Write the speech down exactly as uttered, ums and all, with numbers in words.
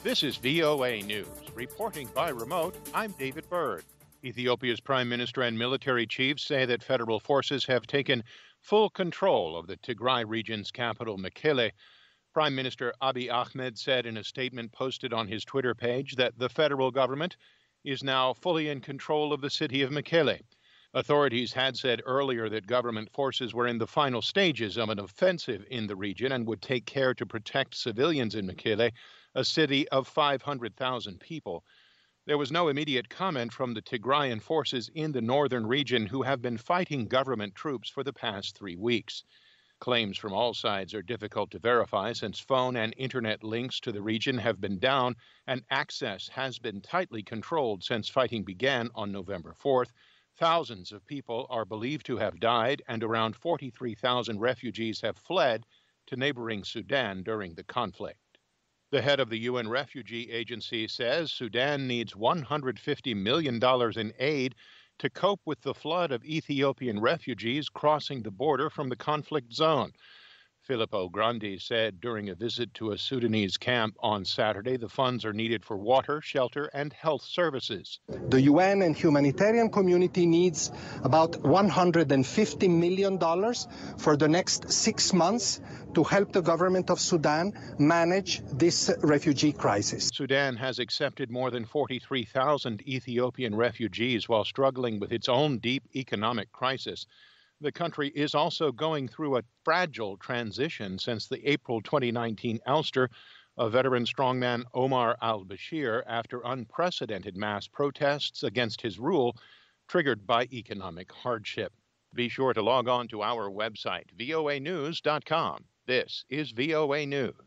This is V O A News. Reporting by remote, I'm David Byrd. Ethiopia's prime minister and military chiefs say that federal forces have taken full control of the Tigray region's capital, Mekelle. Prime Minister Abiy Ahmed said in a statement posted on his Twitter page that the federal government is now fully in control of the city of Mekelle. Authorities had said earlier that government forces were in the final stages of an offensive in the region and would take care to protect civilians in Mekelle, a city of five hundred thousand people. There was no immediate comment from the Tigrayan forces in the northern region who have been fighting government troops for the past three weeks. Claims from all sides are difficult to verify since phone and internet links to the region have been down and access has been tightly controlled since fighting began on November fourth. Thousands of people are believed to have died, and around forty-three thousand refugees have fled to neighboring Sudan during the conflict. The head of the U N Refugee Agency says Sudan needs one hundred fifty million dollars in aid to cope with the flood of Ethiopian refugees crossing the border from the conflict zone. Filippo Grandi said during a visit to a Sudanese camp on Saturday the funds are needed for water, shelter, and health services. The U N and humanitarian community needs about one hundred fifty million dollars for the next six months to help the government of Sudan manage this refugee crisis. Sudan has accepted more than forty-three thousand Ethiopian refugees while struggling with its own deep economic crisis. The country is also going through a fragile transition since the April twenty nineteen ouster of veteran strongman Omar al-Bashir after unprecedented mass protests against his rule triggered by economic hardship. Be sure to log on to our website, V O A news dot com. This is V O A News.